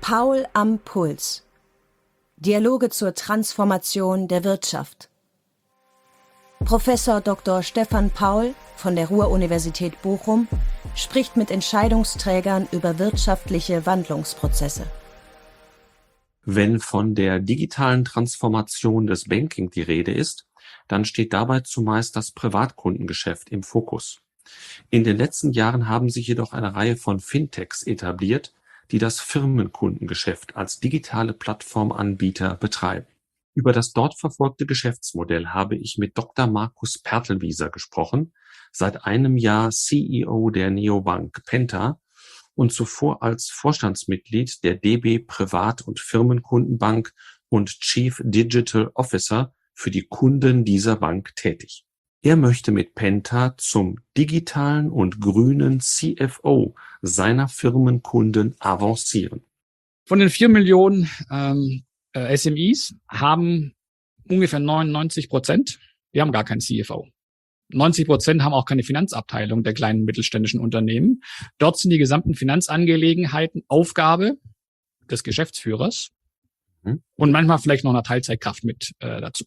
Paul am Puls. Dialoge zur Transformation der Wirtschaft. Professor Dr. Stefan Paul von der Ruhr-Universität Bochum spricht mit Entscheidungsträgern über wirtschaftliche Wandlungsprozesse. Wenn von der digitalen Transformation des Banking die Rede ist, dann steht dabei zumeist das Privatkundengeschäft im Fokus. In den letzten Jahren haben sich jedoch eine Reihe von Fintechs etabliert, die das Firmenkundengeschäft als digitale Plattformanbieter betreiben. Über das dort verfolgte Geschäftsmodell habe ich mit Dr. Markus Pertelwieser gesprochen, seit einem Jahr CEO der Neobank Penta und zuvor als Vorstandsmitglied der DB Privat- und Firmenkundenbank und Chief Digital Officer für die Kunden dieser Bank tätig. Er möchte mit Penta zum digitalen und grünen CFO seiner Firmenkunden avancieren. Von den 4 Millionen SMEs haben ungefähr 99%, die haben gar keinen CFO. 90% haben auch keine Finanzabteilung der kleinen mittelständischen Unternehmen. Dort sind die gesamten Finanzangelegenheiten Aufgabe des Geschäftsführers und manchmal vielleicht noch eine Teilzeitkraft mit dazu.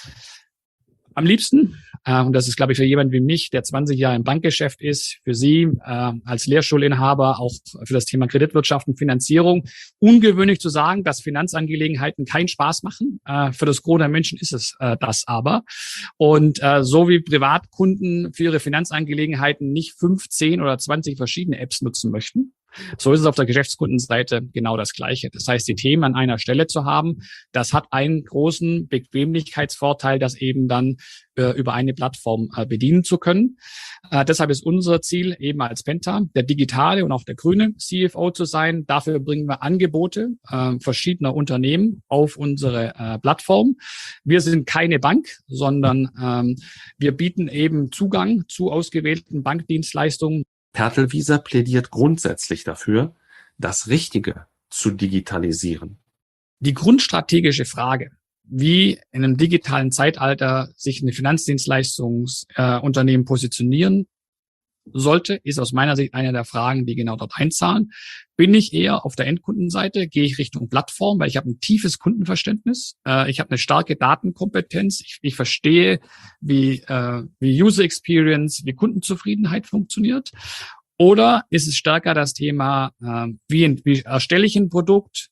Am liebsten, und das ist, glaube ich, für jemanden wie mich, der 20 Jahre im Bankgeschäft ist, für Sie als Lehrstuhlinhaber auch für das Thema Kreditwirtschaft und Finanzierung, ungewöhnlich zu sagen, dass Finanzangelegenheiten keinen Spaß machen. Für das Gros der Menschen ist es das aber. Und so wie Privatkunden für ihre Finanzangelegenheiten nicht 5, 10 oder 20 verschiedene Apps nutzen möchten, so ist es auf der Geschäftskundenseite genau das Gleiche. Das heißt, die Themen an einer Stelle zu haben, das hat einen großen Bequemlichkeitsvorteil, das eben dann über eine Plattform bedienen zu können. Deshalb ist unser Ziel eben als Penta, der digitale und auch der grüne CFO zu sein. Dafür bringen wir Angebote verschiedener Unternehmen auf unsere Plattform. Wir sind keine Bank, sondern wir bieten eben Zugang zu ausgewählten Bankdienstleistungen. Pertelwieser plädiert grundsätzlich dafür, das Richtige zu digitalisieren. Die grundstrategische Frage, wie in einem digitalen Zeitalter sich ein Finanzdienstleistungsunternehmen positionieren sollte, ist aus meiner Sicht eine der Fragen, die genau dort einzahlen. Bin ich eher auf der Endkundenseite? Gehe ich Richtung Plattform, weil ich habe ein tiefes Kundenverständnis. Ich habe eine starke Datenkompetenz. Ich verstehe, wie User Experience, wie Kundenzufriedenheit funktioniert. Oder ist es stärker das Thema, wie erstelle ich ein Produkt?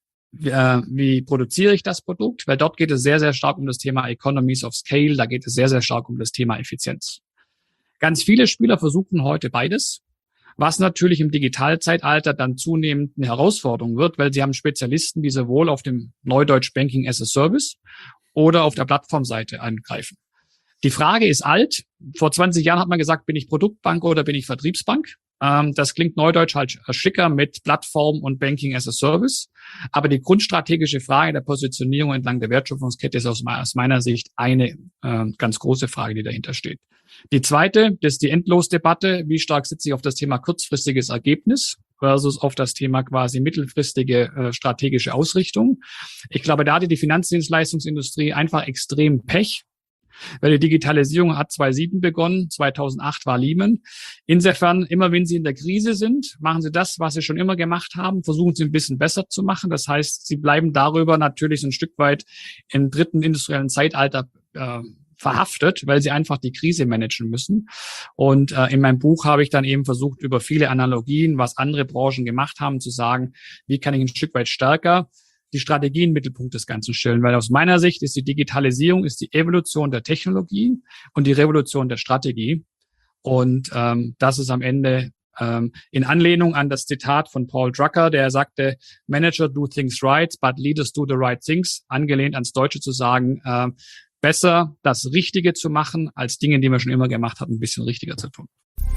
Wie produziere ich das Produkt? Weil dort geht es sehr, sehr stark um das Thema Economies of Scale. Da geht es sehr, sehr stark um das Thema Effizienz. Ganz viele Spieler versuchen heute beides, was natürlich im Digitalzeitalter dann zunehmend eine Herausforderung wird, weil sie haben Spezialisten, die sowohl auf dem Neudeutsch Banking as a Service oder auf der Plattformseite angreifen. Die Frage ist alt. Vor 20 Jahren hat man gesagt, bin ich Produktbank oder bin ich Vertriebsbank? Das klingt neudeutsch halt schicker mit Plattform und Banking as a Service. Aber die grundstrategische Frage der Positionierung entlang der Wertschöpfungskette ist aus meiner Sicht eine ganz große Frage, die dahinter steht. Die zweite, das ist die Endlosdebatte. Wie stark sitze ich auf das Thema kurzfristiges Ergebnis versus auf das Thema quasi mittelfristige strategische Ausrichtung? Ich glaube, da hatte die Finanzdienstleistungsindustrie einfach extrem Pech. Weil die Digitalisierung hat 2007 begonnen, 2008 war Lehman. Insofern, immer wenn Sie in der Krise sind, machen Sie das, was Sie schon immer gemacht haben, versuchen Sie ein bisschen besser zu machen. Das heißt, Sie bleiben darüber natürlich so ein Stück weit im dritten industriellen Zeitalter verhaftet, weil Sie einfach die Krise managen müssen. Und in meinem Buch habe ich dann eben versucht, über viele Analogien, was andere Branchen gemacht haben, zu sagen, wie kann ich ein Stück weit stärker die Strategie im Mittelpunkt des Ganzen stellen, weil aus meiner Sicht ist die Digitalisierung ist die Evolution der Technologie und die Revolution der Strategie. Und das ist am Ende in Anlehnung an das Zitat von Paul Drucker, der sagte, Manager do things right, but leaders do the right things, angelehnt ans Deutsche zu sagen, besser das Richtige zu machen, als Dinge, die man schon immer gemacht hat, ein bisschen richtiger zu tun.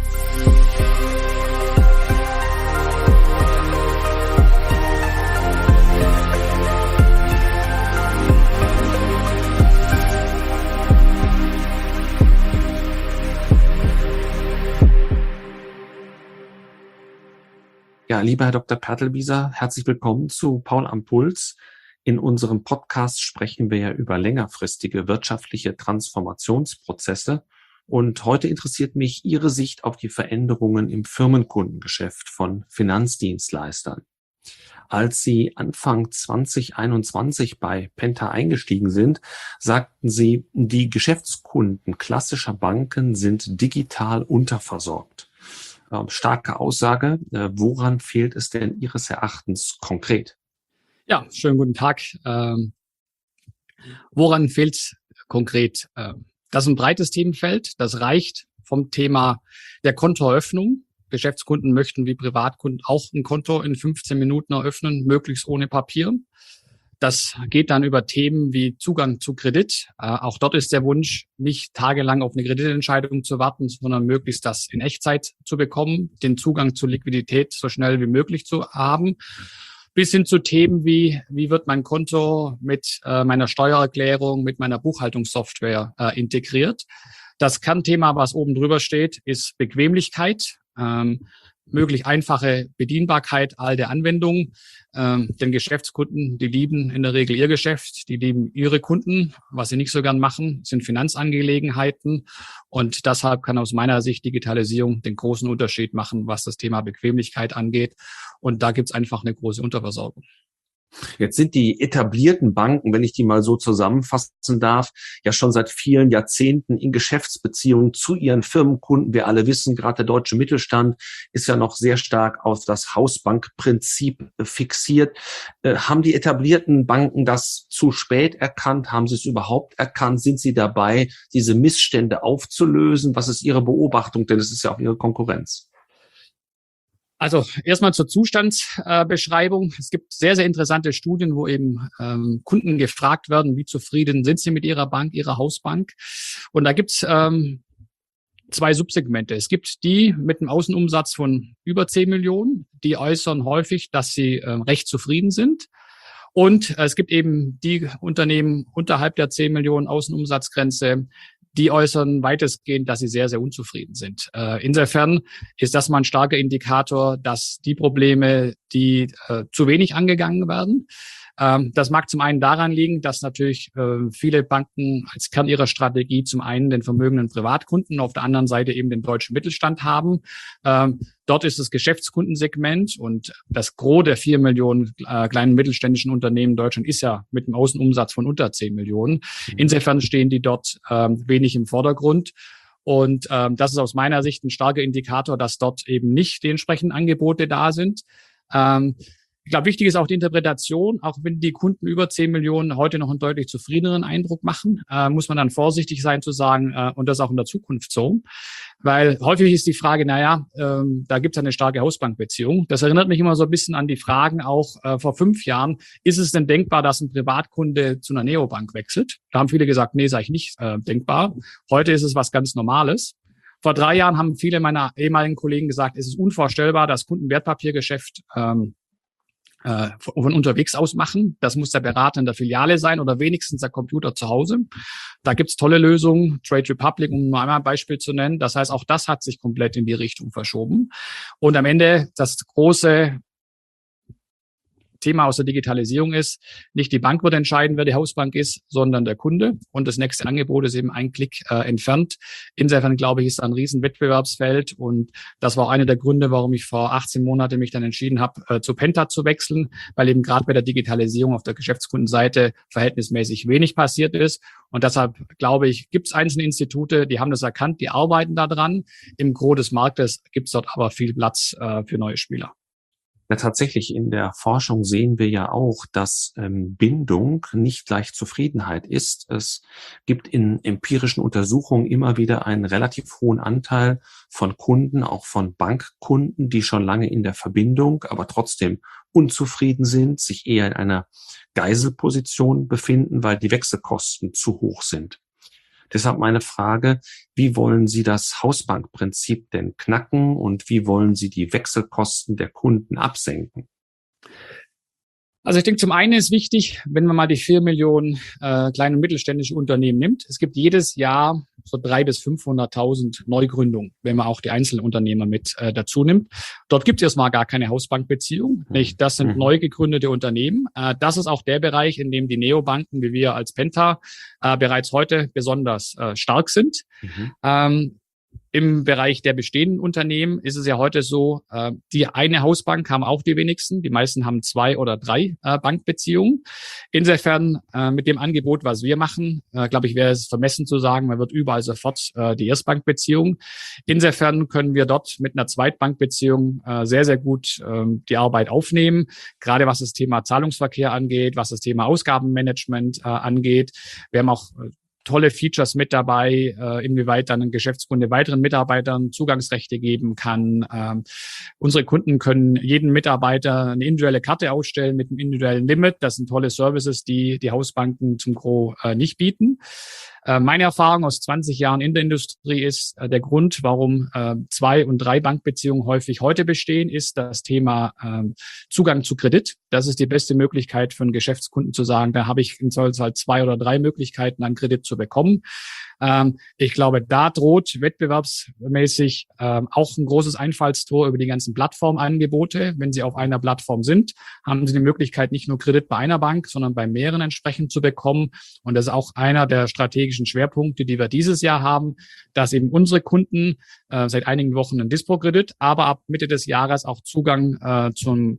Ja, lieber Herr Dr. Pertelwieser, herzlich willkommen zu Paul am Puls. In unserem Podcast sprechen wir ja über längerfristige wirtschaftliche Transformationsprozesse. Und heute interessiert mich Ihre Sicht auf die Veränderungen im Firmenkundengeschäft von Finanzdienstleistern. Als Sie Anfang 2021 bei Penta eingestiegen sind, sagten Sie, die Geschäftskunden klassischer Banken sind digital unterversorgt. Starke Aussage. Woran fehlt es denn Ihres Erachtens konkret? Ja, schönen guten Tag. Woran fehlt es konkret? Das ist ein breites Themenfeld. Das reicht vom Thema der Kontoeröffnung. Geschäftskunden möchten wie Privatkunden auch ein Konto in 15 Minuten eröffnen, möglichst ohne Papier. Das geht dann über Themen wie Zugang zu Kredit. Auch dort ist der Wunsch, nicht tagelang auf eine Kreditentscheidung zu warten, sondern möglichst das in Echtzeit zu bekommen, den Zugang zur Liquidität so schnell wie möglich zu haben. Bis hin zu Themen wie wird mein Konto mit meiner Steuererklärung, mit meiner Buchhaltungssoftware integriert. Das Kernthema, was oben drüber steht, ist Bequemlichkeit. Möglich einfache Bedienbarkeit all der Anwendungen. Denn Geschäftskunden, die lieben in der Regel ihr Geschäft, die lieben ihre Kunden. Was sie nicht so gern machen, sind Finanzangelegenheiten. Und deshalb kann aus meiner Sicht Digitalisierung den großen Unterschied machen, was das Thema Bequemlichkeit angeht. Und da gibt es einfach eine große Unterversorgung. Jetzt sind die etablierten Banken, wenn ich die mal so zusammenfassen darf, ja schon seit vielen Jahrzehnten in Geschäftsbeziehungen zu ihren Firmenkunden. Wir alle wissen, gerade der deutsche Mittelstand ist ja noch sehr stark auf das Hausbankprinzip fixiert. Haben die etablierten Banken das zu spät erkannt? Haben sie es überhaupt erkannt? Sind sie dabei, diese Missstände aufzulösen? Was ist Ihre Beobachtung? Denn es ist ja auch Ihre Konkurrenz. Also erstmal zur Zustandsbeschreibung. Es gibt sehr, sehr interessante Studien, wo eben Kunden gefragt werden, wie zufrieden sind sie mit ihrer Bank, ihrer Hausbank. Und da gibt's zwei Subsegmente. Es gibt die mit einem Außenumsatz von über 10 Millionen, die äußern häufig, dass sie recht zufrieden sind. Und es gibt eben die Unternehmen unterhalb der 10 Millionen Außenumsatzgrenze, die äußern weitestgehend, dass sie sehr, sehr unzufrieden sind. Insofern ist das mal ein starker Indikator, dass die Probleme, die zu wenig angegangen werden. Das mag zum einen daran liegen, dass natürlich viele Banken als Kern ihrer Strategie zum einen den vermögenden Privatkunden, auf der anderen Seite eben den deutschen Mittelstand haben. Dort ist das Geschäftskundensegment und das Gros der 4 Millionen kleinen mittelständischen Unternehmen in Deutschland ist ja mit einem Außenumsatz von unter 10 Millionen. Insofern stehen die dort wenig im Vordergrund. Und das ist aus meiner Sicht ein starker Indikator, dass dort eben nicht die entsprechenden Angebote da sind. Ich glaube, wichtig ist auch die Interpretation. Auch wenn die Kunden über 10 Millionen heute noch einen deutlich zufriedeneren Eindruck machen, muss man dann vorsichtig sein zu sagen, und das auch in der Zukunft so. Weil häufig ist die Frage, da gibt es eine starke Hausbankbeziehung. Das erinnert mich immer so ein bisschen an die Fragen auch vor 5 Jahren. Ist es denn denkbar, dass ein Privatkunde zu einer Neobank wechselt? Da haben viele gesagt, nee, sage ich nicht denkbar. Heute ist es was ganz Normales. Vor 3 Jahren haben viele meiner ehemaligen Kollegen gesagt, es ist unvorstellbar, dass Kunden Wertpapiergeschäft von unterwegs aus machen. Das muss der Berater in der Filiale sein oder wenigstens der Computer zu Hause. Da gibt's tolle Lösungen, Trade Republic, um nur einmal ein Beispiel zu nennen. Das heißt, auch das hat sich komplett in die Richtung verschoben. Und am Ende das große Thema aus der Digitalisierung ist, nicht die Bank wird entscheiden, wer die Hausbank ist, sondern der Kunde. Und das nächste Angebot ist eben ein Klick entfernt. Insofern, glaube ich, ist da ein riesen Wettbewerbsfeld. Und das war auch einer der Gründe, warum ich vor 18 Monaten mich dann entschieden habe, zu Penta zu wechseln, weil eben gerade bei der Digitalisierung auf der Geschäftskundenseite verhältnismäßig wenig passiert ist. Und deshalb, glaube ich, gibt es einzelne Institute, die haben das erkannt, die arbeiten da dran. Im Gros des Marktes gibt es dort aber viel Platz für neue Spieler. Ja, tatsächlich, in der Forschung sehen wir ja auch, dass Bindung nicht gleich Zufriedenheit ist. Es gibt in empirischen Untersuchungen immer wieder einen relativ hohen Anteil von Kunden, auch von Bankkunden, die schon lange in der Verbindung, aber trotzdem unzufrieden sind, sich eher in einer Geiselposition befinden, weil die Wechselkosten zu hoch sind. Deshalb meine Frage, wie wollen Sie das Hausbankprinzip denn knacken und wie wollen Sie die Wechselkosten der Kunden absenken? Also ich denke, zum einen ist wichtig, wenn man mal die 4 Millionen kleine und mittelständische Unternehmen nimmt. Es gibt jedes Jahr so 300.000 bis 500.000 Neugründungen, wenn man auch die Einzelunternehmer mit dazu nimmt. Dort gibt es erstmal gar keine Hausbankbeziehung. Nicht? Das sind neu gegründete Unternehmen. Das ist auch der Bereich, in dem die Neobanken, wie wir als Penta, bereits heute besonders stark sind. Im Bereich der bestehenden Unternehmen ist es ja heute so, die eine Hausbank haben auch die wenigsten. Die meisten haben 2 oder 3 Bankbeziehungen. Insofern mit dem Angebot, was wir machen, glaube ich, wäre es vermessen zu sagen, man wird überall sofort die Erstbankbeziehung. Insofern können wir dort mit einer Zweitbankbeziehung sehr, sehr gut die Arbeit aufnehmen, gerade was das Thema Zahlungsverkehr angeht, was das Thema Ausgabenmanagement angeht. Wir haben auch tolle Features mit dabei, inwieweit dann ein Geschäftskunde weiteren Mitarbeitern Zugangsrechte geben kann. Unsere Kunden können jeden Mitarbeiter eine individuelle Karte ausstellen mit einem individuellen Limit. Das sind tolle Services, die die Hausbanken zum Gros nicht bieten. Meine Erfahrung aus 20 Jahren in der Industrie ist, der Grund, warum 2 und 3 Bankbeziehungen häufig heute bestehen, ist das Thema Zugang zu Kredit. Das ist die beste Möglichkeit für einen Geschäftskunden zu sagen, da habe ich im Zweifelsfall 2 oder 3 Möglichkeiten, an Kredit zu bekommen. Ich glaube, da droht wettbewerbsmäßig auch ein großes Einfallstor über die ganzen Plattformangebote. Wenn Sie auf einer Plattform sind, haben Sie die Möglichkeit, nicht nur Kredit bei einer Bank, sondern bei mehreren entsprechend zu bekommen. Und das ist auch einer der strategischen Schwerpunkte, die wir dieses Jahr haben, dass eben unsere Kunden seit einigen Wochen einen Dispo-Kredit, aber ab Mitte des Jahres auch Zugang zum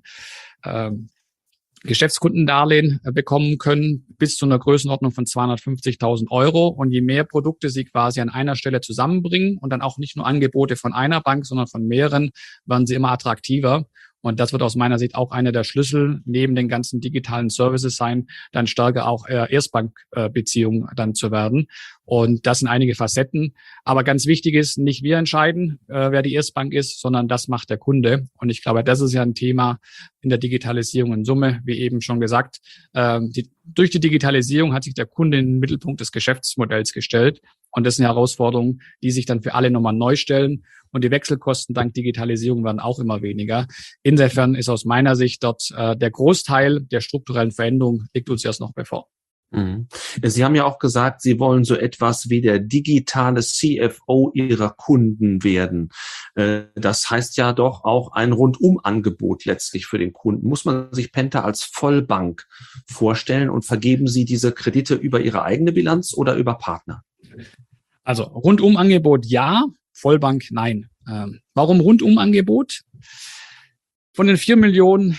Geschäftskundendarlehen bekommen können bis zu einer Größenordnung von 250.000 Euro. Und je mehr Produkte Sie quasi an einer Stelle zusammenbringen und dann auch nicht nur Angebote von einer Bank, sondern von mehreren, werden sie immer attraktiver. Und das wird aus meiner Sicht auch einer der Schlüssel neben den ganzen digitalen Services sein, dann stärker auch Erstbankbeziehungen dann zu werden. Und das sind einige Facetten. Aber ganz wichtig ist, nicht wir entscheiden, wer die Erstbank ist, sondern das macht der Kunde. Und ich glaube, das ist ja ein Thema in der Digitalisierung in Summe, wie eben schon gesagt. Durch die Digitalisierung hat sich der Kunde in den Mittelpunkt des Geschäftsmodells gestellt. Und das sind Herausforderungen, die sich dann für alle nochmal neu stellen. Und die Wechselkosten dank Digitalisierung werden auch immer weniger. Insofern ist aus meiner Sicht dort der Großteil der strukturellen Veränderung liegt uns erst noch bevor. Mhm. Sie haben ja auch gesagt, Sie wollen so etwas wie der digitale CFO Ihrer Kunden werden. Das heißt ja doch auch ein Rundumangebot letztlich für den Kunden. Muss man sich Penta als Vollbank vorstellen und vergeben Sie diese Kredite über Ihre eigene Bilanz oder über Partner? Also Rundumangebot ja, Vollbank nein. Warum Rundumangebot? Von den 4 Millionen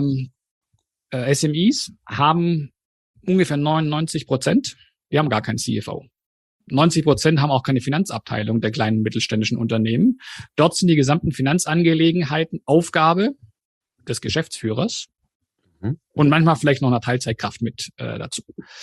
SMEs haben ungefähr 99%, die haben gar keinen CFO. 90% haben auch keine Finanzabteilung der kleinen mittelständischen Unternehmen. Dort sind die gesamten Finanzangelegenheiten Aufgabe des Geschäftsführers und manchmal vielleicht noch einer Teilzeitkraft mit dazu.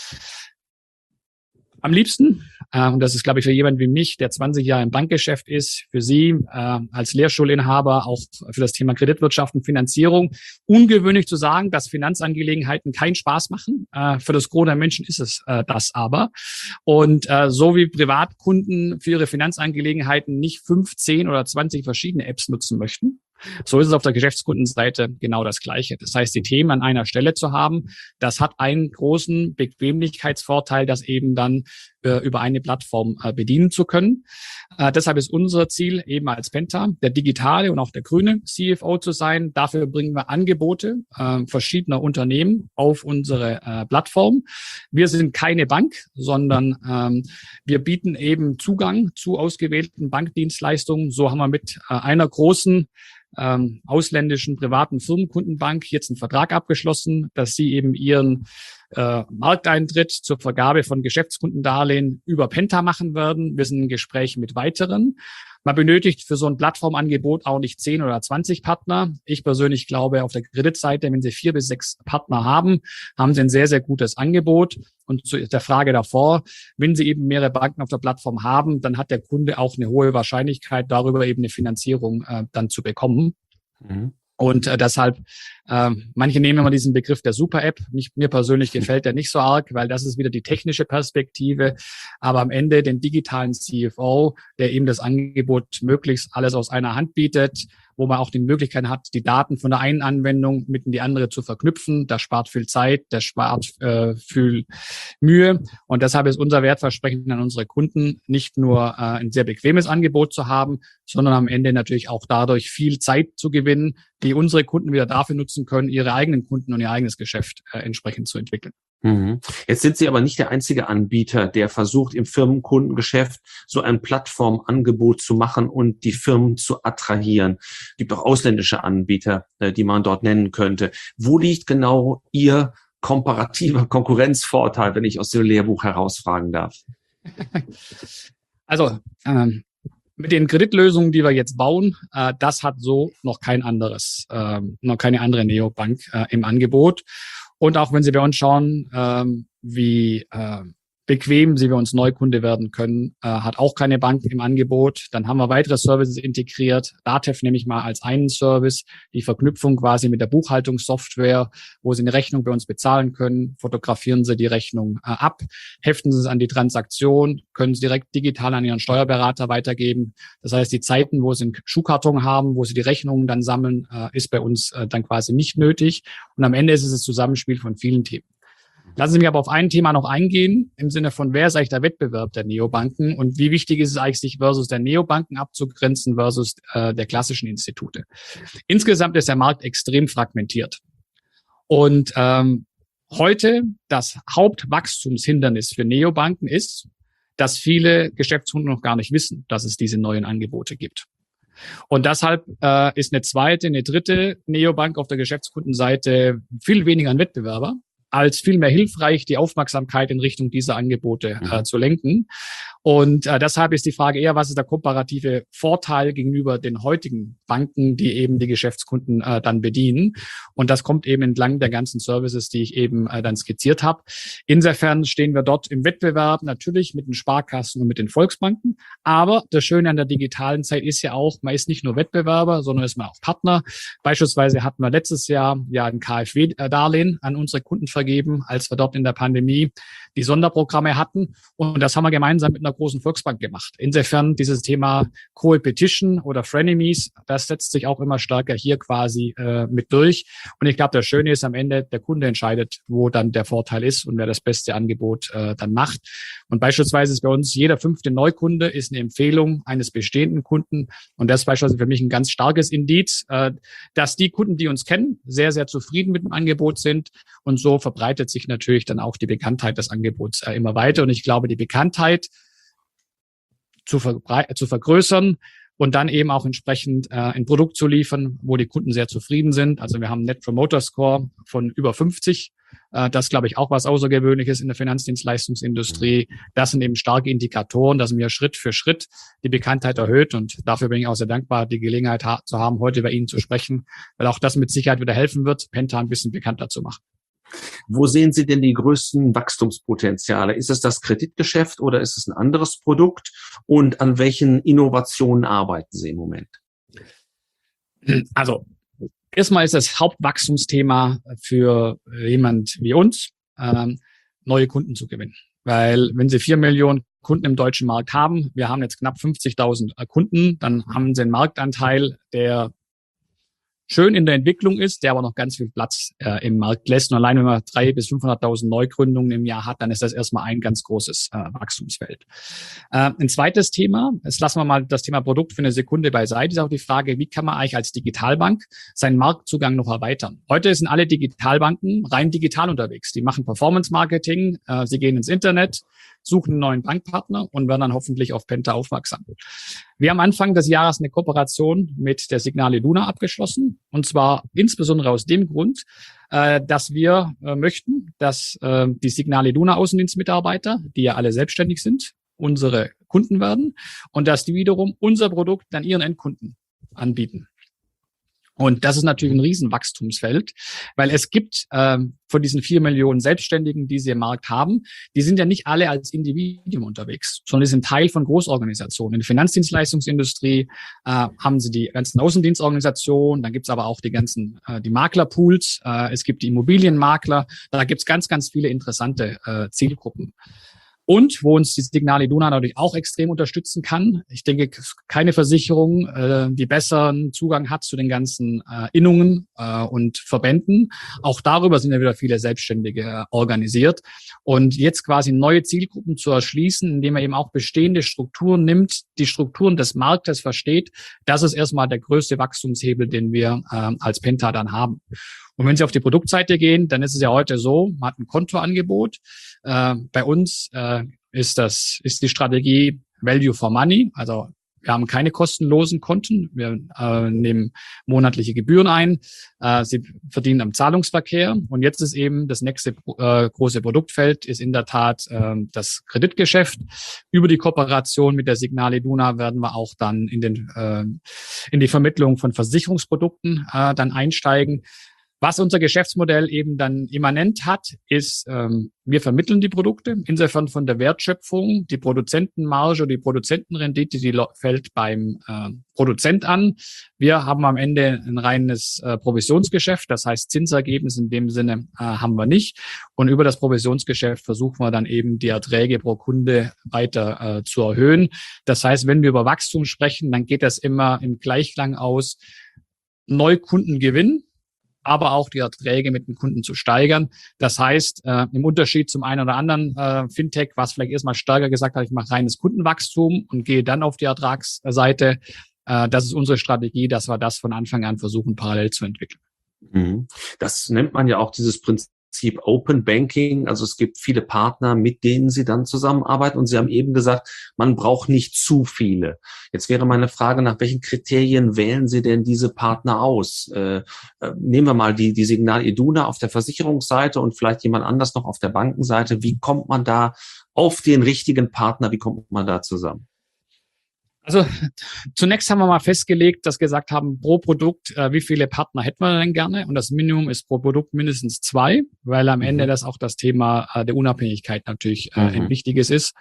Am liebsten, und das ist, glaube ich, für jemanden wie mich, der 20 Jahre im Bankgeschäft ist, für Sie als Lehrstuhlinhaber, auch für das Thema Kreditwirtschaft und Finanzierung, ungewöhnlich zu sagen, dass Finanzangelegenheiten keinen Spaß machen. Für das Gros der Menschen ist es das aber. Und so wie Privatkunden für ihre Finanzangelegenheiten nicht 5, 10 oder 20 verschiedene Apps nutzen möchten, so ist es auf der Geschäftskundenseite genau das Gleiche. Das heißt, die Themen an einer Stelle zu haben, das hat einen großen Bequemlichkeitsvorteil, das eben dann über eine Plattform bedienen zu können. Deshalb ist unser Ziel eben als Penta, der digitale und auch der grüne CFO zu sein. Dafür bringen wir Angebote verschiedener Unternehmen auf unsere Plattform. Wir sind keine Bank, sondern wir bieten eben Zugang zu ausgewählten Bankdienstleistungen. So haben wir mit einer großen ausländischen privaten Firmenkundenbank jetzt einen Vertrag abgeschlossen, dass sie eben ihren Markteintritt zur Vergabe von Geschäftskundendarlehen über Penta machen werden. Wir sind in Gesprächen mit weiteren. Man benötigt für so ein Plattformangebot auch nicht 10 oder 20 Partner. Ich persönlich glaube, auf der Kreditseite, wenn Sie 4 bis 6 Partner haben, haben Sie ein sehr, sehr gutes Angebot. Und zu der Frage davor, wenn Sie eben mehrere Banken auf der Plattform haben, dann hat der Kunde auch eine hohe Wahrscheinlichkeit, darüber eben eine Finanzierung dann zu bekommen. Mhm. Und deshalb, manche nehmen immer diesen Begriff der Super-App. Mir persönlich gefällt der nicht so arg, weil das ist wieder die technische Perspektive. Aber am Ende den digitalen CFO, der eben das Angebot möglichst alles aus einer Hand bietet, wo man auch die Möglichkeit hat, die Daten von der einen Anwendung mit in die andere zu verknüpfen. Das spart viel Zeit, das spart viel Mühe. Und deshalb ist unser Wertversprechen an unsere Kunden, nicht nur ein sehr bequemes Angebot zu haben, sondern am Ende natürlich auch dadurch viel Zeit zu gewinnen, die unsere Kunden wieder dafür nutzen können, ihre eigenen Kunden und ihr eigenes Geschäft entsprechend zu entwickeln. Jetzt sind Sie aber nicht der einzige Anbieter, der versucht, im Firmenkundengeschäft so ein Plattformangebot zu machen und die Firmen zu attrahieren. Es gibt auch ausländische Anbieter, die man dort nennen könnte. Wo liegt genau Ihr komparativer Konkurrenzvorteil, wenn ich aus dem Lehrbuch herausfragen darf? Also mit den Kreditlösungen, die wir jetzt bauen, das hat so noch kein anderes, noch keine andere Neobank im Angebot. Und auch wenn Sie bei uns schauen, wie bequem Sie bei uns Neukunde werden können, hat auch keine Bank im Angebot. Dann haben wir weitere Services integriert. DATEV nehme ich mal als einen Service, die Verknüpfung quasi mit der Buchhaltungssoftware, wo Sie eine Rechnung bei uns bezahlen können. Fotografieren Sie die Rechnung ab, heften Sie es an die Transaktion, können Sie direkt digital an Ihren Steuerberater weitergeben. Das heißt, die Zeiten, wo Sie einen Schuhkarton haben, wo Sie die Rechnungen dann sammeln, ist bei uns dann quasi nicht nötig. Und am Ende ist es das Zusammenspiel von vielen Themen. Lassen Sie mich aber auf ein Thema noch eingehen, im Sinne von, wer ist eigentlich der Wettbewerb der Neobanken und wie wichtig ist es eigentlich, sich versus der Neobanken abzugrenzen versus der klassischen Institute. Insgesamt ist der Markt extrem fragmentiert. Und heute das Hauptwachstumshindernis für Neobanken ist, dass viele Geschäftskunden noch gar nicht wissen, dass es diese neuen Angebote gibt. Und deshalb ist eine zweite, eine dritte Neobank auf der Geschäftskundenseite viel weniger ein Wettbewerber, als vielmehr hilfreich, die Aufmerksamkeit in Richtung dieser Angebote zu lenken. Und deshalb ist die Frage eher, was ist der komparative Vorteil gegenüber den heutigen Banken, die eben die Geschäftskunden dann bedienen. Und das kommt eben entlang der ganzen Services, die ich eben dann skizziert habe. Insofern stehen wir dort im Wettbewerb natürlich mit den Sparkassen und mit den Volksbanken. Aber das Schöne an der digitalen Zeit ist ja auch, man ist nicht nur Wettbewerber, sondern ist man auch Partner. Beispielsweise hatten wir letztes Jahr ja ein KfW-Darlehen an unsere Kunden vergeben, als wir dort in der Pandemie die Sonderprogramme hatten. Und das haben wir gemeinsam mit einer großen Volksbank gemacht. Insofern dieses Thema Co-Petition oder Frenemies, das setzt sich auch immer stärker hier quasi mit durch. Und ich glaube, das Schöne ist am Ende, der Kunde entscheidet, wo dann der Vorteil ist und wer das beste Angebot dann macht. Und beispielsweise ist bei uns jeder 5. Neukunde ist eine Empfehlung eines bestehenden Kunden. Und das ist beispielsweise für mich ein ganz starkes Indiz, dass die Kunden, die uns kennen, sehr, sehr zufrieden mit dem Angebot sind. Und so verbreitet sich natürlich dann auch die Bekanntheit des Angebots immer weiter. Und ich glaube, die Bekanntheit zu vergrößern und dann eben auch entsprechend ein Produkt zu liefern, wo die Kunden sehr zufrieden sind. Also wir haben einen Net Promoter Score von über 50. Das glaube ich auch was Außergewöhnliches in der Finanzdienstleistungsindustrie. Das sind eben starke Indikatoren, dass mir Schritt für Schritt die Bekanntheit erhöht. Und dafür bin ich auch sehr dankbar, die Gelegenheit zu haben, heute bei Ihnen zu sprechen, weil auch das mit Sicherheit wieder helfen wird, Penta ein bisschen bekannter zu machen. Wo sehen Sie denn die größten Wachstumspotenziale? Ist es das Kreditgeschäft oder ist es ein anderes Produkt? Und an welchen Innovationen arbeiten Sie im Moment? Also erstmal ist das Hauptwachstumsthema für jemand wie uns, neue Kunden zu gewinnen. Weil wenn Sie 4 Millionen Kunden im deutschen Markt haben, wir haben jetzt knapp 50.000 Kunden, dann haben Sie einen Marktanteil, der schön in der Entwicklung ist, der aber noch ganz viel Platz im Markt lässt. Und allein wenn man 300.000 bis 500.000 Neugründungen im Jahr hat, dann ist das erstmal ein ganz großes Wachstumsfeld. Ein zweites Thema, jetzt lassen wir mal das Thema Produkt für eine Sekunde beiseite, ist auch die Frage, wie kann man eigentlich als Digitalbank seinen Marktzugang noch erweitern? Heute sind alle Digitalbanken rein digital unterwegs. Die machen Performance-Marketing, sie gehen ins Internet, suchen einen neuen Bankpartner und werden dann hoffentlich auf Penta aufmerksam. Wir haben Anfang des Jahres eine Kooperation mit der Signal Iduna abgeschlossen. Und zwar insbesondere aus dem Grund, dass wir möchten, dass die Signal Iduna Außendienstmitarbeiter, die ja alle selbstständig sind, unsere Kunden werden und dass die wiederum unser Produkt dann ihren Endkunden anbieten. Und das ist natürlich ein Riesenwachstumsfeld, weil es gibt von diesen 4 Millionen Selbstständigen, die sie im Markt haben, die sind ja nicht alle als Individuum unterwegs, sondern die sind Teil von Großorganisationen. In der Finanzdienstleistungsindustrie haben sie die ganzen Außendienstorganisationen, dann gibt's aber auch die Maklerpools, es gibt die Immobilienmakler, da gibt's ganz, ganz viele interessante Zielgruppen. Und wo uns die Signal Iduna natürlich auch extrem unterstützen kann. Ich denke, keine Versicherung, die besseren Zugang hat zu den ganzen Innungen und Verbänden. Auch darüber sind ja wieder viele Selbstständige organisiert. Und jetzt quasi neue Zielgruppen zu erschließen, indem man eben auch bestehende Strukturen nimmt, die Strukturen des Marktes versteht, das ist erstmal der größte Wachstumshebel, den wir als Penta dann haben. Und wenn Sie auf die Produktseite gehen, dann ist es ja heute so, man hat ein Kontoangebot. Bei uns ist die Strategie Value for Money. Also wir haben keine kostenlosen Konten. Wir nehmen monatliche Gebühren ein. Sie verdienen am Zahlungsverkehr. Und jetzt ist eben das nächste große Produktfeld ist in der Tat das Kreditgeschäft. Über die Kooperation mit der Signal Iduna werden wir auch dann in die Vermittlung von Versicherungsprodukten dann einsteigen. Was unser Geschäftsmodell eben dann immanent hat, ist, wir vermitteln die Produkte. Insofern von der Wertschöpfung, die Produzentenmarge oder die Produzentenrendite, die fällt beim Produzent an. Wir haben am Ende ein reines Provisionsgeschäft. Das heißt, Zinsergebnis in dem Sinne haben wir nicht. Und über das Provisionsgeschäft versuchen wir dann eben die Erträge pro Kunde weiter zu erhöhen. Das heißt, wenn wir über Wachstum sprechen, dann geht das immer im Gleichklang aus, Neukundengewinn, aber auch die Erträge mit den Kunden zu steigern. Das heißt, im Unterschied zum einen oder anderen Fintech, was vielleicht erstmal stärker gesagt hat, ich mache reines Kundenwachstum und gehe dann auf die Ertragsseite, das ist unsere Strategie, dass wir das von Anfang an versuchen, parallel zu entwickeln. Das nennt man ja auch dieses Prinzip Open Banking. Also es gibt viele Partner, mit denen Sie dann zusammenarbeiten. Und Sie haben eben gesagt, man braucht nicht zu viele. Jetzt wäre meine Frage, nach welchen Kriterien wählen Sie denn diese Partner aus? Nehmen wir mal die Signal Iduna auf der Versicherungsseite und vielleicht jemand anders noch auf der Bankenseite. Wie kommt man da auf den richtigen Partner? Wie kommt man da zusammen? Also zunächst haben wir mal festgelegt, dass wir gesagt haben, pro Produkt, wie viele Partner hätten wir denn gerne? Und das Minimum ist pro Produkt mindestens 2, weil am Ende das auch das Thema der Unabhängigkeit natürlich ein wichtiges ist.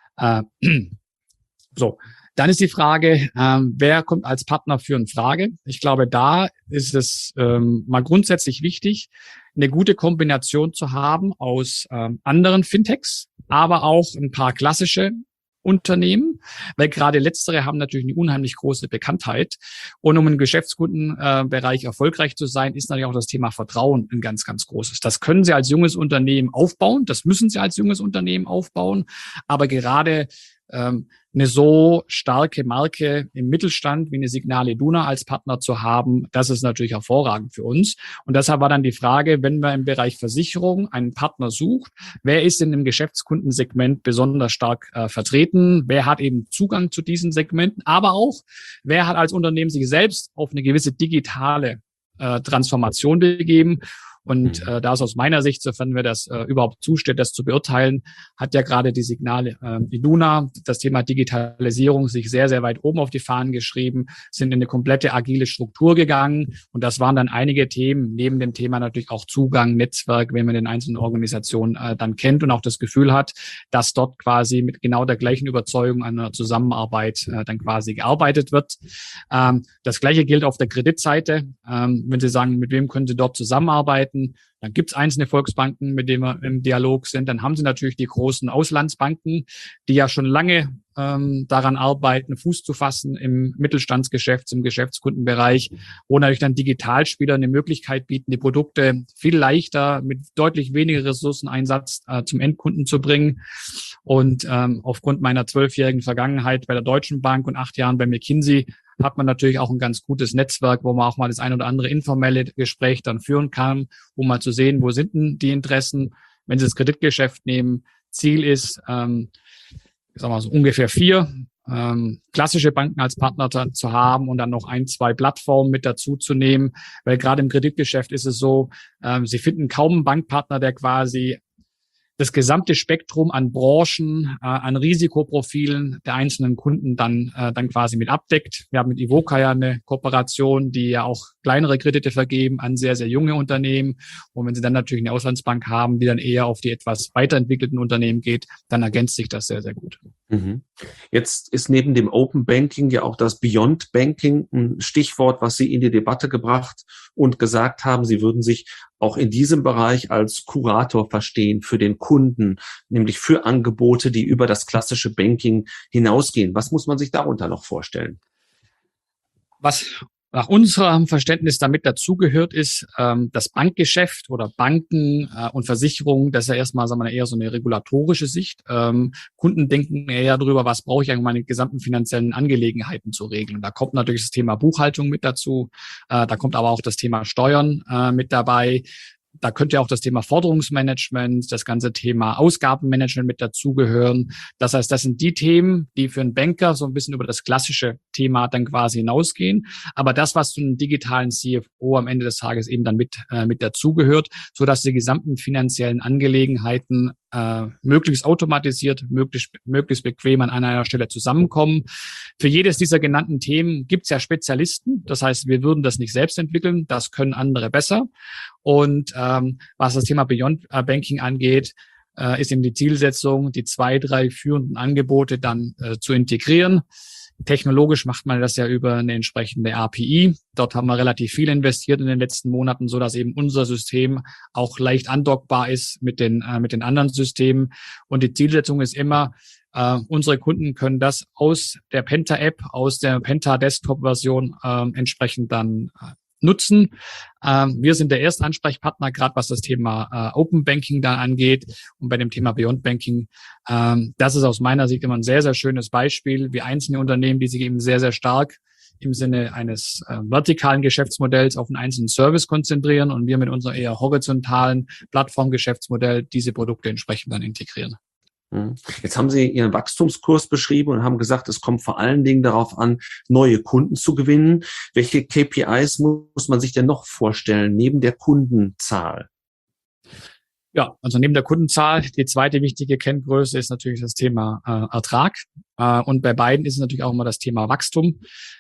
So, dann ist die Frage, wer kommt als Partner für eine Frage? Ich glaube, da ist es mal grundsätzlich wichtig, eine gute Kombination zu haben aus anderen Fintechs, aber auch ein paar klassische Unternehmen, weil gerade letztere haben natürlich eine unheimlich große Bekanntheit. Und um im Geschäftskundenbereich erfolgreich zu sein, ist natürlich auch das Thema Vertrauen ein ganz, ganz großes. Das können Sie als junges Unternehmen aufbauen, das müssen Sie als junges Unternehmen aufbauen, aber gerade eine so starke Marke im Mittelstand wie eine Signal Iduna als Partner zu haben, das ist natürlich hervorragend für uns. Und deshalb war dann die Frage, wenn man im Bereich Versicherung einen Partner sucht, wer ist in dem Geschäftskundensegment besonders stark vertreten? Wer hat eben Zugang zu diesen Segmenten? Aber auch, wer hat als Unternehmen sich selbst auf eine gewisse digitale Transformation begeben? Und da ist aus meiner Sicht, sofern mir das überhaupt zusteht, das zu beurteilen, hat ja gerade die Signal Iduna das Thema Digitalisierung sich sehr, sehr weit oben auf die Fahnen geschrieben, sind in eine komplette agile Struktur gegangen. Und das waren dann einige Themen, neben dem Thema natürlich auch Zugang, Netzwerk, wenn man den einzelnen Organisationen dann kennt und auch das Gefühl hat, dass dort quasi mit genau der gleichen Überzeugung an einer Zusammenarbeit dann quasi gearbeitet wird. Das Gleiche gilt auf der Kreditseite. Wenn Sie sagen, mit wem können Sie dort zusammenarbeiten? Dann gibt es einzelne Volksbanken, mit denen wir im Dialog sind. Dann haben Sie natürlich die großen Auslandsbanken, die ja schon lange daran arbeiten, Fuß zu fassen im Mittelstandsgeschäft, im Geschäftskundenbereich, wo natürlich dann Digitalspieler eine Möglichkeit bieten, die Produkte viel leichter mit deutlich weniger Ressourceneinsatz zum Endkunden zu bringen. Und aufgrund meiner 12-jährigen Vergangenheit bei der Deutschen Bank und 8 Jahren bei McKinsey hat man natürlich auch ein ganz gutes Netzwerk, wo man auch mal das ein oder andere informelle Gespräch dann führen kann, um mal zu sehen, wo sind denn die Interessen. Wenn Sie das Kreditgeschäft nehmen, Ziel ist, ich sag mal so ungefähr 4 klassische Banken als Partner zu haben und dann noch 1, 2 Plattformen mit dazu zu nehmen, weil gerade im Kreditgeschäft ist es so, Sie finden kaum einen Bankpartner, der quasi das gesamte Spektrum an Branchen, an Risikoprofilen der einzelnen Kunden dann quasi mit abdeckt. Wir haben mit Ivoca ja eine Kooperation, die ja auch kleinere Kredite vergeben an sehr, sehr junge Unternehmen. Und wenn Sie dann natürlich eine Auslandsbank haben, die dann eher auf die etwas weiterentwickelten Unternehmen geht, dann ergänzt sich das sehr, sehr gut. Mhm. Jetzt ist neben dem Open Banking ja auch das Beyond Banking ein Stichwort, was Sie in die Debatte gebracht und gesagt haben, Sie würden sich auch in diesem Bereich als Kurator verstehen für den Kunden, nämlich für Angebote, die über das klassische Banking hinausgehen. Was muss man sich darunter noch vorstellen? Was nach unserem Verständnis damit dazugehört, ist das Bankgeschäft oder Banken und Versicherungen. Das ist ja erstmal, sagen wir, eher so eine regulatorische Sicht. Kunden denken eher darüber, was brauche ich eigentlich, um meine gesamten finanziellen Angelegenheiten zu regeln. Da kommt natürlich das Thema Buchhaltung mit dazu. Da kommt aber auch das Thema Steuern mit dabei. Da könnte auch das Thema Forderungsmanagement, das ganze Thema Ausgabenmanagement mit dazugehören. Das heißt, das sind die Themen, die für einen Banker so ein bisschen über das klassische Thema dann quasi hinausgehen. Aber das, was zu einem digitalen CFO am Ende des Tages eben dann mit dazugehört, so dass die gesamten finanziellen Angelegenheiten möglichst automatisiert, möglichst bequem an einer Stelle zusammenkommen. Für jedes dieser genannten Themen gibt es ja Spezialisten. Das heißt, wir würden das nicht selbst entwickeln. Das können andere besser. Und was das Thema Beyond Banking angeht, ist eben die Zielsetzung, die 2, 3 führenden Angebote dann zu integrieren. Technologisch macht man das ja über eine entsprechende API. Dort haben wir relativ viel investiert in den letzten Monaten, so dass eben unser System auch leicht andockbar ist mit den anderen Systemen. Und die Zielsetzung ist immer, unsere Kunden können das aus der Penta-App, aus der Penta-Desktop-Version entsprechend dann nutzen. Wir sind der erste Ansprechpartner, gerade was das Thema Open Banking da angeht. Und bei dem Thema Beyond Banking, das ist aus meiner Sicht immer ein sehr, sehr schönes Beispiel, wie einzelne Unternehmen, die sich eben sehr, sehr stark im Sinne eines vertikalen Geschäftsmodells auf einen einzelnen Service konzentrieren und wir mit unserem eher horizontalen Plattformgeschäftsmodell diese Produkte entsprechend dann integrieren. Jetzt haben Sie Ihren Wachstumskurs beschrieben und haben gesagt, es kommt vor allen Dingen darauf an, neue Kunden zu gewinnen. Welche KPIs muss man sich denn noch vorstellen, neben der Kundenzahl? Ja, also neben der Kundenzahl, die zweite wichtige Kenngröße ist natürlich das Thema Ertrag. Und bei beiden ist es natürlich auch immer das Thema Wachstum.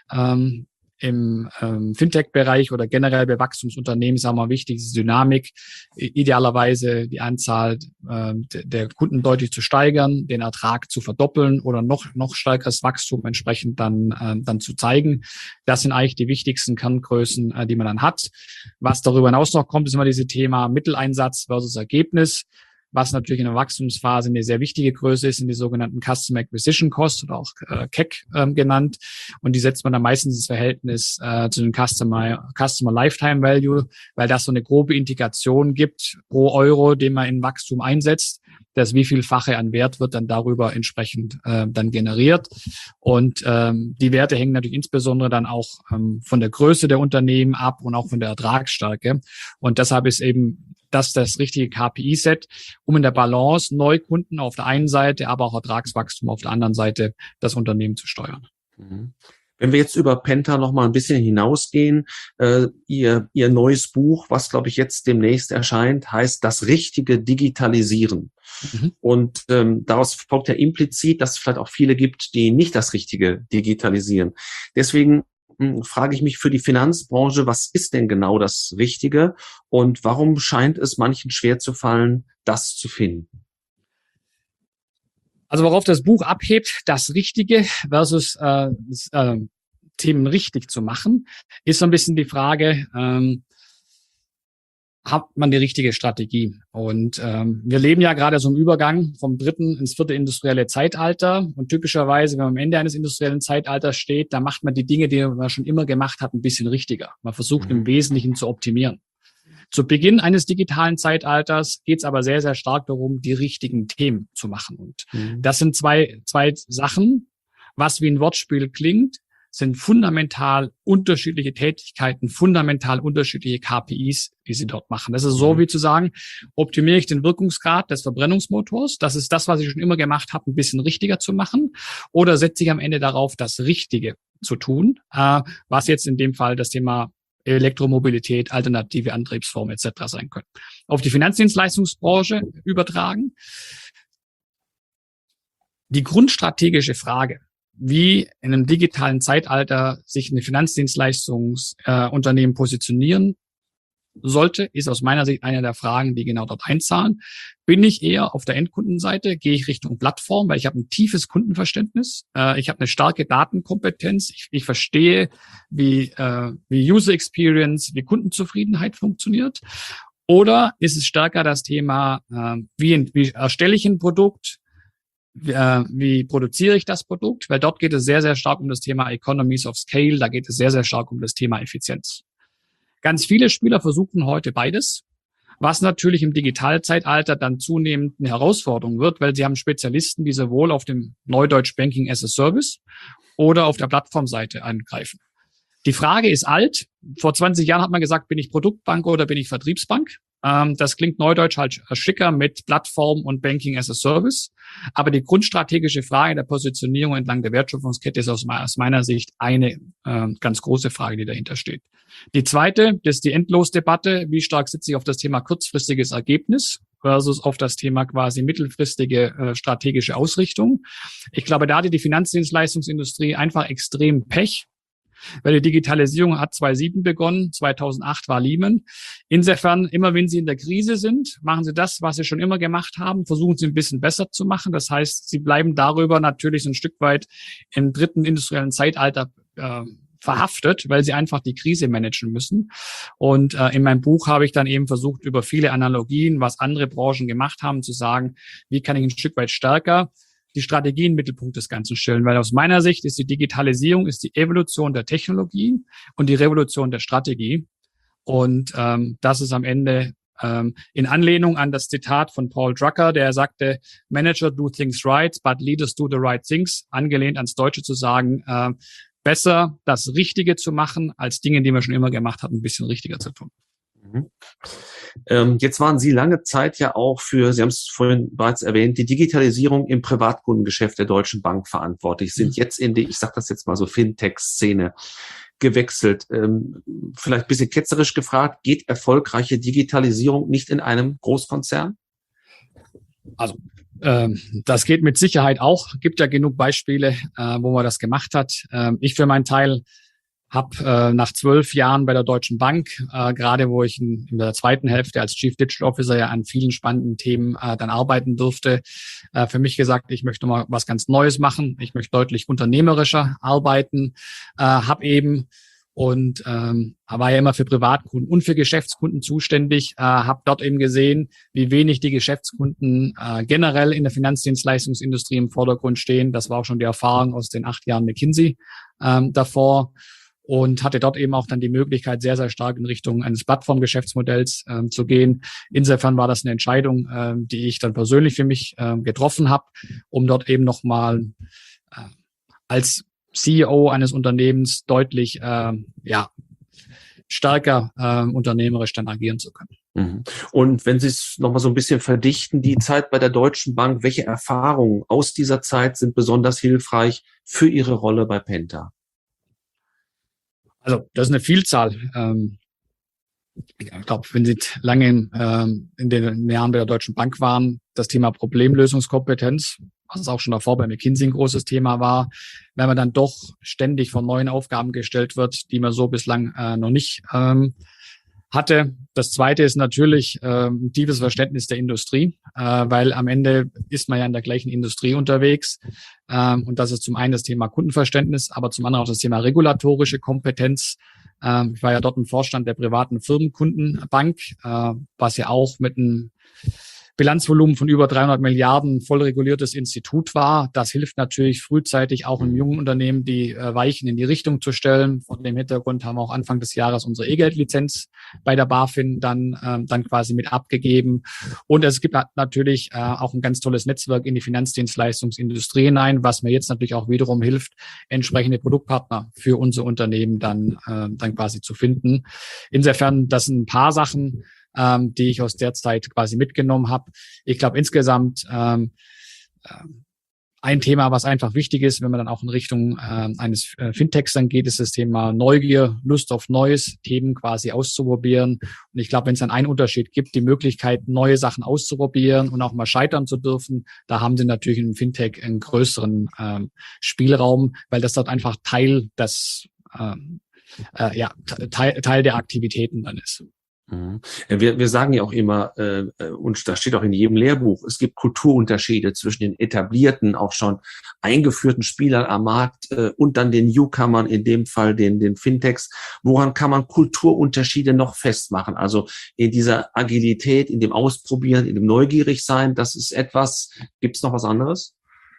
Im Fintech-Bereich oder generell bei Wachstumsunternehmen ist auch mal wichtig, diese Dynamik, idealerweise die Anzahl der Kunden deutlich zu steigern, den Ertrag zu verdoppeln oder noch stärkeres Wachstum entsprechend dann zu zeigen. Das sind eigentlich die wichtigsten Kerngrößen, die man dann hat. Was darüber hinaus noch kommt, ist immer dieses Thema Mitteleinsatz versus Ergebnis. Was natürlich in der Wachstumsphase eine sehr wichtige Größe ist, sind die sogenannten Customer Acquisition Costs oder auch CAC genannt. Und die setzt man dann meistens ins Verhältnis zu den Customer Lifetime Value, weil das so eine grobe Indikation gibt pro Euro, den man in Wachstum einsetzt, dass wie vielfache an Wert wird dann darüber entsprechend dann generiert. Und die Werte hängen natürlich insbesondere dann auch von der Größe der Unternehmen ab und auch von der Ertragsstärke. Und deshalb ist eben das richtige KPI-Set, um in der Balance Neukunden auf der einen Seite, aber auch Ertragswachstum auf der anderen Seite das Unternehmen zu steuern. Wenn wir jetzt über Penta noch mal ein bisschen hinausgehen, Ihr neues Buch, was glaube ich jetzt demnächst erscheint, heißt Das richtige Digitalisieren. Und daraus folgt ja implizit, dass es vielleicht auch viele gibt, die nicht das Richtige digitalisieren. Deswegen frage ich mich für die Finanzbranche, was ist denn genau das Richtige und warum scheint es manchen schwer zu fallen, das zu finden? Also worauf das Buch abhebt, das Richtige versus Themen richtig zu machen, ist so ein bisschen die Frage, hat man die richtige Strategie? Und wir leben ja gerade so im Übergang vom 3. ins 4. industrielle Zeitalter. Und typischerweise, wenn man am Ende eines industriellen Zeitalters steht, dann macht man die Dinge, die man schon immer gemacht hat, ein bisschen richtiger. Man versucht im Wesentlichen zu optimieren. Zu Beginn eines digitalen Zeitalters geht es aber sehr, sehr stark darum, die richtigen Themen zu machen. Und das sind zwei Sachen, was wie ein Wortspiel klingt, sind fundamental unterschiedliche Tätigkeiten, fundamental unterschiedliche KPIs, die sie dort machen. Das ist so wie zu sagen, optimiere ich den Wirkungsgrad des Verbrennungsmotors, das ist das, was ich schon immer gemacht habe, ein bisschen richtiger zu machen, oder setze ich am Ende darauf, das Richtige zu tun, was jetzt in dem Fall das Thema Elektromobilität, alternative Antriebsformen etc. sein können. Auf die Finanzdienstleistungsbranche übertragen. Die grundstrategische Frage, wie in einem digitalen Zeitalter sich eine Finanzdienstleistungsunternehmen positionieren sollte, ist aus meiner Sicht eine der Fragen, die genau dort einzahlen. Bin ich eher auf der Endkundenseite, gehe ich Richtung Plattform, weil ich habe ein tiefes Kundenverständnis, ich habe eine starke Datenkompetenz, ich verstehe, wie User Experience, wie Kundenzufriedenheit funktioniert. Oder ist es stärker das Thema, wie erstelle ich ein Produkt, wie produziere ich das Produkt? Weil dort geht es sehr, sehr stark um das Thema Economies of Scale, da geht es sehr, sehr stark um das Thema Effizienz. Ganz viele Spieler versuchen heute beides, was natürlich im Digitalzeitalter dann zunehmend eine Herausforderung wird, weil sie haben Spezialisten, die sowohl auf dem Neudeutsch Banking as a Service oder auf der Plattformseite angreifen. Die Frage ist alt. Vor 20 Jahren hat man gesagt, bin ich Produktbank oder bin ich Vertriebsbank? Das klingt neudeutsch halt schicker mit Plattform und Banking as a Service. Aber die grundstrategische Frage der Positionierung entlang der Wertschöpfungskette ist aus meiner Sicht eine ganz große Frage, die dahinter steht. Die zweite, das ist die Endlosdebatte. Wie stark sitze ich auf das Thema kurzfristiges Ergebnis versus auf das Thema quasi mittelfristige strategische Ausrichtung? Ich glaube, da hatte die Finanzdienstleistungsindustrie einfach extrem Pech. Weil die Digitalisierung hat 2007 begonnen, 2008 war Lehman. Insofern, immer wenn Sie in der Krise sind, machen Sie das, was Sie schon immer gemacht haben, versuchen Sie ein bisschen besser zu machen. Das heißt, Sie bleiben darüber natürlich so ein Stück weit im dritten industriellen Zeitalter verhaftet, weil Sie einfach die Krise managen müssen. Und in meinem Buch habe ich dann eben versucht, über viele Analogien, was andere Branchen gemacht haben, zu sagen, wie kann ich ein Stück weit stärker die Strategie im Mittelpunkt des Ganzen stellen, weil aus meiner Sicht ist die Digitalisierung ist die Evolution der Technologie und die Revolution der Strategie. Und das ist am Ende in Anlehnung an das Zitat von Paul Drucker, der sagte, Manager do things right, but leaders do the right things, angelehnt ans Deutsche zu sagen, besser das Richtige zu machen, als Dinge, die man schon immer gemacht hat, ein bisschen richtiger zu tun. Mhm. Jetzt waren Sie lange Zeit ja auch für, Sie haben es vorhin bereits erwähnt, die Digitalisierung im Privatkundengeschäft der Deutschen Bank verantwortlich, sind jetzt in die, ich sage das jetzt mal so, Fintech-Szene gewechselt. Vielleicht ein bisschen ketzerisch gefragt, geht erfolgreiche Digitalisierung nicht in einem Großkonzern? Also das geht mit Sicherheit auch. Gibt ja genug Beispiele, wo man das gemacht hat. Ich für meinen Teil habe nach 12 Jahren bei der Deutschen Bank, gerade wo ich in der zweiten Hälfte als Chief Digital Officer ja an vielen spannenden Themen dann arbeiten durfte, für mich gesagt, ich möchte mal was ganz Neues machen. Ich möchte deutlich unternehmerischer arbeiten, habe eben und war ja immer für Privatkunden und für Geschäftskunden zuständig, habe dort eben gesehen, wie wenig die Geschäftskunden generell in der Finanzdienstleistungsindustrie im Vordergrund stehen. Das war auch schon die Erfahrung aus den 8 Jahren McKinsey davor. Und hatte dort eben auch dann die Möglichkeit, sehr, sehr stark in Richtung eines Plattformgeschäftsmodells zu gehen. Insofern war das eine Entscheidung, die ich dann persönlich für mich getroffen habe, um dort eben nochmal als CEO eines Unternehmens deutlich stärker unternehmerisch dann agieren zu können. Mhm. Und wenn Sie es nochmal so ein bisschen verdichten, die Zeit bei der Deutschen Bank, welche Erfahrungen aus dieser Zeit sind besonders hilfreich für Ihre Rolle bei Penta? Also das ist eine Vielzahl. Ich glaube, wenn Sie lange in den Jahren bei der Deutschen Bank waren, das Thema Problemlösungskompetenz, was auch schon davor bei McKinsey ein großes Thema war, wenn man dann doch ständig vor neuen Aufgaben gestellt wird, die man so bislang noch nicht hatte. Das Zweite ist natürlich ein tiefes Verständnis der Industrie, weil am Ende ist man ja in der gleichen Industrie unterwegs. Und das ist zum einen das Thema Kundenverständnis, aber zum anderen auch das Thema regulatorische Kompetenz. Ich war ja dort im Vorstand der privaten Firmenkundenbank, was ja auch mit einem Bilanzvolumen von über 300 Milliarden voll reguliertes Institut war. Das hilft natürlich frühzeitig auch in jungen Unternehmen, die Weichen in die Richtung zu stellen. Von dem Hintergrund haben wir auch Anfang des Jahres unsere E-Geld-Lizenz bei der BaFin dann quasi mit abgegeben. Und es gibt natürlich auch ein ganz tolles Netzwerk in die Finanzdienstleistungsindustrie hinein, was mir jetzt natürlich auch wiederum hilft, entsprechende Produktpartner für unser Unternehmen dann quasi zu finden. Insofern, das sind ein paar Sachen, die ich aus der Zeit quasi mitgenommen habe. Ich glaube insgesamt ein Thema, was einfach wichtig ist, wenn man dann auch in Richtung eines Fintechs dann geht, ist das Thema Neugier, Lust auf Neues, Themen quasi auszuprobieren. Und ich glaube, wenn es dann einen Unterschied gibt, die Möglichkeit, neue Sachen auszuprobieren und auch mal scheitern zu dürfen, da haben sie natürlich im Fintech einen größeren Spielraum, weil das dort einfach Teil der Aktivitäten dann ist. Mhm. Wir sagen ja auch immer, und das steht auch in jedem Lehrbuch, es gibt Kulturunterschiede zwischen den etablierten, auch schon eingeführten Spielern am Markt und dann den Newcomern, in dem Fall den Fintechs. Woran kann man Kulturunterschiede noch festmachen? Also in dieser Agilität, in dem Ausprobieren, in dem Neugierigsein, das ist etwas. Gibt es noch was anderes?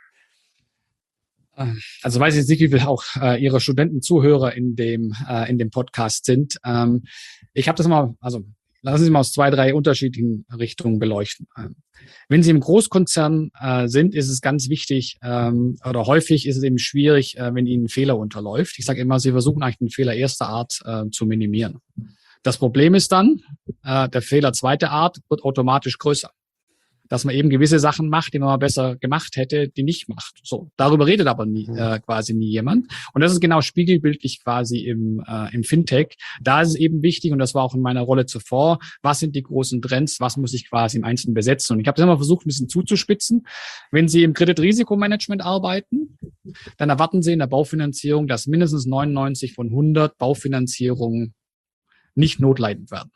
Also weiß ich jetzt nicht, wie viel auch Ihre Studenten-Zuhörer in dem Podcast sind. Ich habe das mal, also lassen Sie mal aus 2, 3 unterschiedlichen Richtungen beleuchten. Wenn Sie im Großkonzern sind, ist es ganz wichtig oder häufig ist es eben schwierig, wenn Ihnen ein Fehler unterläuft. Ich sage immer, Sie versuchen eigentlich den Fehler erster Art zu minimieren. Das Problem ist dann, der Fehler zweiter Art wird automatisch größer. Dass man eben gewisse Sachen macht, die man mal besser gemacht hätte, die nicht macht. So, darüber redet aber quasi nie jemand. Und das ist genau spiegelbildlich quasi im Fintech. Da ist es eben wichtig, und das war auch in meiner Rolle zuvor, was sind die großen Trends, was muss ich quasi im Einzelnen besetzen? Und ich habe das immer versucht, ein bisschen zuzuspitzen. Wenn Sie im Kreditrisikomanagement arbeiten, dann erwarten Sie in der Baufinanzierung, dass mindestens 99 von 100 Baufinanzierungen nicht notleidend werden.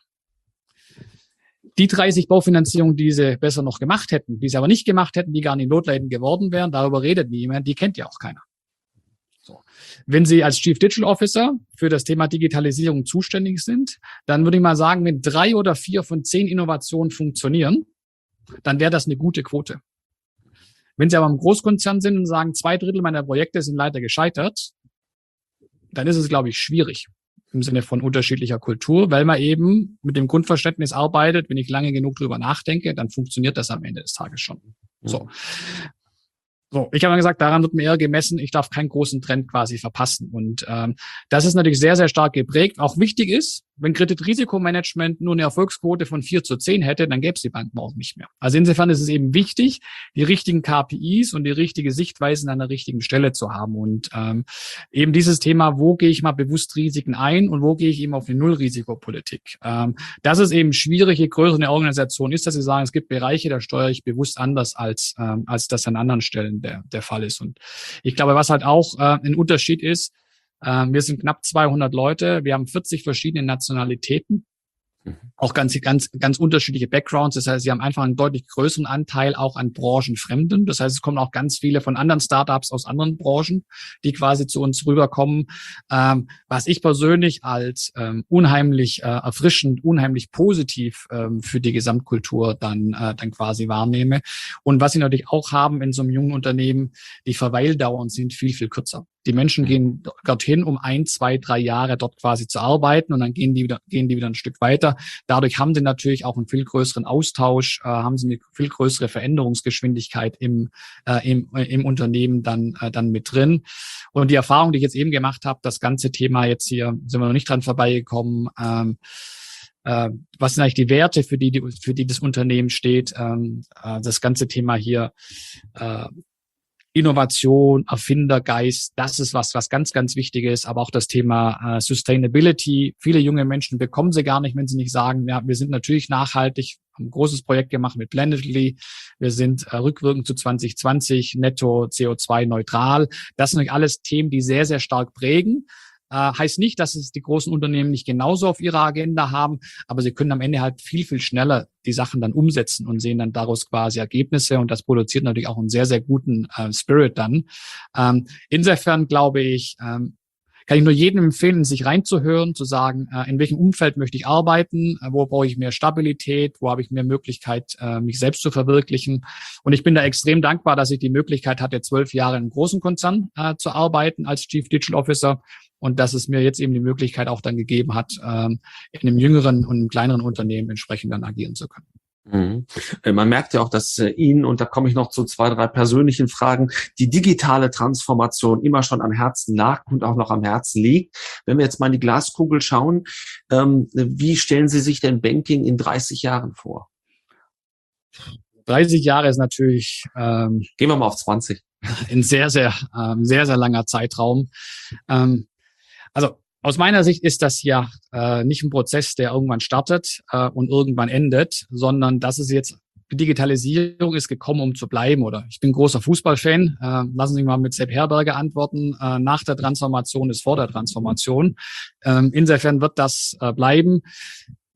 Die 30 Baufinanzierungen, die sie besser noch gemacht hätten, die sie aber nicht gemacht hätten, die gar nicht notleidend geworden wären, darüber redet niemand, die kennt ja auch keiner. So. Wenn Sie als Chief Digital Officer für das Thema Digitalisierung zuständig sind, dann würde ich mal sagen, wenn 3 oder 4 von 10 Innovationen funktionieren, dann wäre das eine gute Quote. Wenn Sie aber im Großkonzern sind und sagen, 2/3 meiner Projekte sind leider gescheitert, dann ist es, glaube ich, schwierig. Im Sinne von unterschiedlicher Kultur, weil man eben mit dem Grundverständnis arbeitet, wenn ich lange genug drüber nachdenke, dann funktioniert das am Ende des Tages schon. So, ich habe mal gesagt, daran wird mir eher gemessen, ich darf keinen großen Trend quasi verpassen. Und das ist natürlich sehr, sehr stark geprägt. Auch wichtig ist, wenn Kreditrisikomanagement nur eine Erfolgsquote von 4:10 hätte, dann gäbe es die Bank morgen nicht mehr. Also insofern ist es eben wichtig, die richtigen KPIs und die richtige Sichtweise an der richtigen Stelle zu haben. Und eben dieses Thema, wo gehe ich mal bewusst Risiken ein und wo gehe ich eben auf eine Nullrisikopolitik. Das ist eben schwierig, je größer eine Organisation ist, dass sie sagen, es gibt Bereiche, da steuere ich bewusst anders, als das an anderen Stellen der Fall ist. Und ich glaube, was halt auch ein Unterschied ist, wir sind knapp 200 Leute, wir haben 40 verschiedene Nationalitäten, auch ganz unterschiedliche Backgrounds. Das heißt, sie haben einfach einen deutlich größeren Anteil auch an Branchenfremden. Das heißt, es kommen auch ganz viele von anderen Startups aus anderen Branchen, die quasi zu uns rüberkommen. Was ich persönlich als unheimlich erfrischend, unheimlich positiv für die Gesamtkultur dann quasi wahrnehme. Und was sie natürlich auch haben in so einem jungen Unternehmen, die Verweildauern sind viel, viel kürzer. Die Menschen gehen dorthin, um 1, 2, 3 Jahre dort quasi zu arbeiten, und dann gehen die wieder ein Stück weiter. Dadurch haben sie natürlich auch einen viel größeren Austausch, haben sie eine viel größere Veränderungsgeschwindigkeit im Unternehmen dann mit drin. Und die Erfahrung, die ich jetzt eben gemacht habe, das ganze Thema jetzt hier, sind wir noch nicht dran vorbeigekommen, was sind eigentlich die Werte, für die das Unternehmen steht, das ganze Thema hier, Innovation, Erfindergeist, das ist was ganz, ganz wichtig ist, aber auch das Thema Sustainability. Viele junge Menschen bekommen sie gar nicht, wenn sie nicht sagen, ja, wir sind natürlich nachhaltig, haben ein großes Projekt gemacht mit Blendedly, wir sind rückwirkend zu 2020 netto CO2-neutral. Das sind natürlich alles Themen, die sehr, sehr stark prägen. Heißt nicht, dass es die großen Unternehmen nicht genauso auf ihrer Agenda haben, aber sie können am Ende halt viel, viel schneller die Sachen dann umsetzen und sehen dann daraus quasi Ergebnisse, und das produziert natürlich auch einen sehr, sehr guten Spirit dann. Insofern glaube ich, kann ich nur jedem empfehlen, sich reinzuhören, zu sagen, in welchem Umfeld möchte ich arbeiten, wo brauche ich mehr Stabilität, wo habe ich mehr Möglichkeit, mich selbst zu verwirklichen. Und ich bin da extrem dankbar, dass ich die Möglichkeit hatte, 12 Jahre in einem großen Konzern zu arbeiten als Chief Digital Officer. Und dass es mir jetzt eben die Möglichkeit auch dann gegeben hat, in einem jüngeren und einem kleineren Unternehmen entsprechend dann agieren zu können. Man merkt ja auch, dass Ihnen, und da komme ich noch zu 2, 3 persönlichen Fragen, die digitale Transformation immer schon am Herzen lag und auch noch am Herzen liegt. Wenn wir jetzt mal in die Glaskugel schauen, wie stellen Sie sich denn Banking in 30 Jahren vor? 30 Jahre ist natürlich gehen wir mal auf 20. Ein sehr, sehr langer Zeitraum. Also aus meiner Sicht ist das ja nicht ein Prozess, der irgendwann startet und irgendwann endet, sondern das ist jetzt, die Digitalisierung ist gekommen, um zu bleiben. Oder ich bin großer Fußballfan. Lassen Sie mich mal mit Sepp Herberger antworten. Nach der Transformation ist vor der Transformation. Insofern wird das bleiben.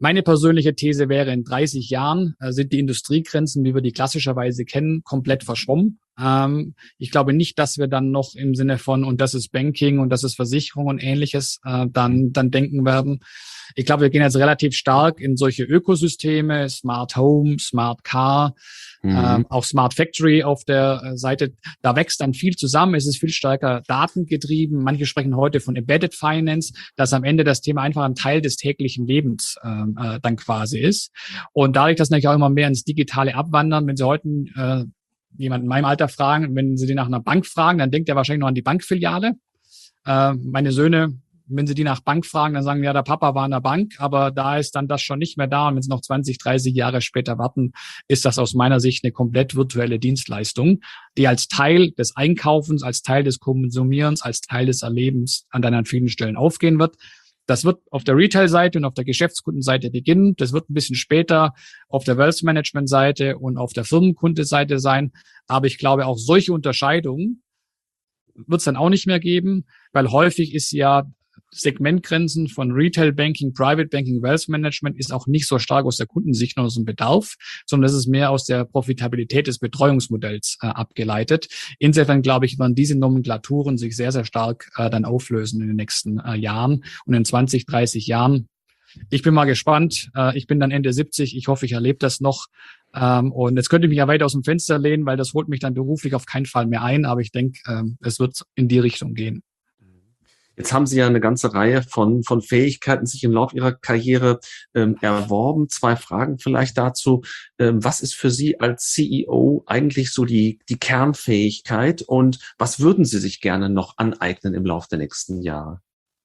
Meine persönliche These wäre, in 30 Jahren sind die Industriegrenzen, wie wir die klassischerweise kennen, komplett verschwommen. Ich glaube nicht, dass wir dann noch im Sinne von, und das ist Banking und das ist Versicherung und Ähnliches, dann denken werden. Ich glaube, wir gehen jetzt relativ stark in solche Ökosysteme, Smart Home, Smart Car, auch Smart Factory auf der Seite. Da wächst dann viel zusammen. Es ist viel stärker datengetrieben. Manche sprechen heute von Embedded Finance, dass am Ende das Thema einfach ein Teil des täglichen Lebens dann quasi ist. Und dadurch, dass natürlich auch immer mehr ins Digitale abwandern, wenn Sie heute jemanden in meinem Alter fragen, wenn Sie die nach einer Bank fragen, dann denkt er wahrscheinlich noch an die Bankfiliale. Meine Söhne, wenn Sie die nach Bank fragen, dann sagen, ja, der Papa war in der Bank, aber da ist dann das schon nicht mehr da. Und wenn Sie noch 20, 30 Jahre später warten, ist das aus meiner Sicht eine komplett virtuelle Dienstleistung, die als Teil des Einkaufens, als Teil des Konsumierens, als Teil des Erlebens an vielen Stellen aufgehen wird. Das wird auf der Retail-Seite und auf der Geschäftskundenseite beginnen. Das wird ein bisschen später auf der Wealth-Management-Seite und auf der Firmenkundenseite sein. Aber ich glaube, auch solche Unterscheidungen wird es dann auch nicht mehr geben, weil häufig ist ja Segmentgrenzen von Retail Banking, Private Banking, Wealth Management ist auch nicht so stark aus der Kundensicht und aus dem Bedarf, sondern das ist mehr aus der Profitabilität des Betreuungsmodells abgeleitet. Insofern glaube ich, werden diese Nomenklaturen sich sehr, sehr stark dann auflösen in den nächsten Jahren und in 20, 30 Jahren. Ich bin mal gespannt. Ich bin dann Ende 70. Ich hoffe, ich erlebe das noch. Und jetzt könnte ich mich ja weit aus dem Fenster lehnen, weil das holt mich dann beruflich auf keinen Fall mehr ein. Aber ich denke, es wird in die Richtung gehen. Jetzt haben Sie ja eine ganze Reihe von Fähigkeiten sich im Laufe Ihrer Karriere erworben. 2 Fragen vielleicht dazu. Was ist für Sie als CEO eigentlich so die Kernfähigkeit und was würden Sie sich gerne noch aneignen im Laufe der nächsten Jahre?